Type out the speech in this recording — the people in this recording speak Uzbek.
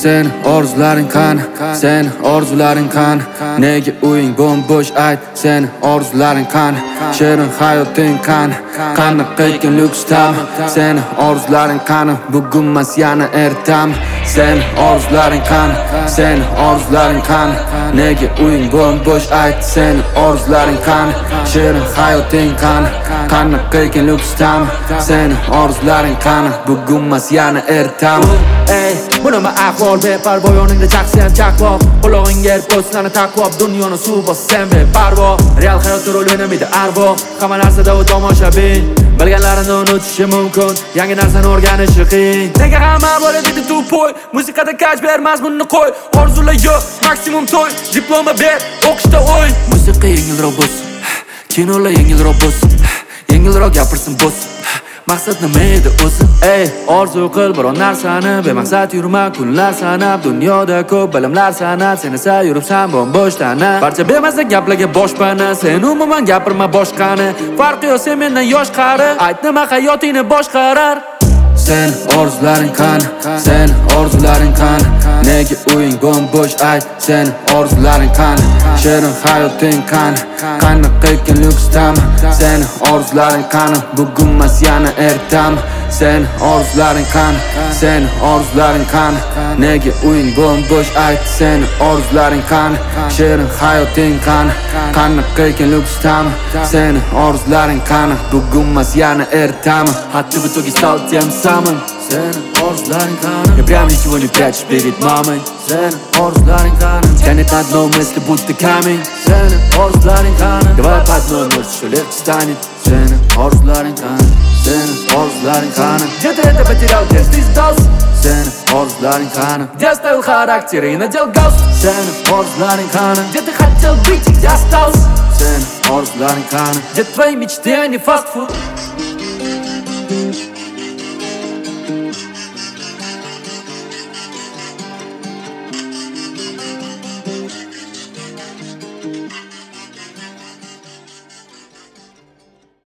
Sen orzularing qani, sen orzularing qani? Nega uying bo'sh ayt, sen orzularing qani? Shirin hayoting qani? Qanaqa ekan lyuks tam? Sen orzularing qani? Bugunmas yana ertam. Sen orzularing qani? Sen orzularing qani? Nega uying bo'sh ayt, sen orzularing qani? Shirin hayoting qani? Qanaqa ekan lyuks tam? Sen orzularing qani? Bugunmas yana ertam. Ey, bu nima ahvol beparvo, yoningda chaqsiyam chaqvoq. Qulog'ingga AirPods'larni taqvob, dunyoni suv bossan beparvo. Real hayotda rol o'ynamaydi arvo, hamma narsada u tomoshabin. Bilganlarini unutishi mumkin, yangi narsani o'rganishi qiyin. Nega hamma bo'ladi dedi tupoy, musiqada kaj ber, mazmunni qo'y. Orzular yo'q, maksimum to'y, diploma ber, o'qishda o'y. Musiqa yengilroq bo'lsin, kinolar yengilroq bo'lsin, yengilroq gapirsin bo'lsin. Maqsad nima edi o'zi? Ey, orzu qil biron narsani, bemaqsad yurma kunlar sanab. Dunyoda ko'p bilimlar sanab, sen esa yuribsan bo'sh tana. Barcha bemaza gaplarga boshpana, sen umuman gapirma boshqani. Farqi yo'q sen mendan yosh qari, ayt nima hayotingni boshqarar. Sen orzularing qani? Sen orzularing qani? Nega uying bo'sh ayt, sen orzularing qani? Shirin hayoting qani? Qanaqa ekan lyuks tam? Sen orzularing qani? Bugunmas yana ertam. Sen orzularing qani? Sen orzularing qani? Nega uying bo'sh ayt, sen orzularing qani? Shirin hayoting qani? Qanaqa ekan lyuks tam? Sen orzularing qani? Bugunmas yana ertam. Hatto в итоге стал тем самым. Sen orzularing qani? Я прям ничего не прячу перед мамой. Sen orzularing qani? Тянет на одной мысли, будто камень. Sen orzularing qani? Давай по одной, может еще легче станет. Sen orzularing qani? Sen orzularing qani? Где ты это потерял, где ж ты сдался? Sen orzularing qani? Где оставил характер и надел галстук? Sen orzularing qani? Где ты хотел быть и где остался? Sen orzularing qani? Где твои мечты, а не фастфуд?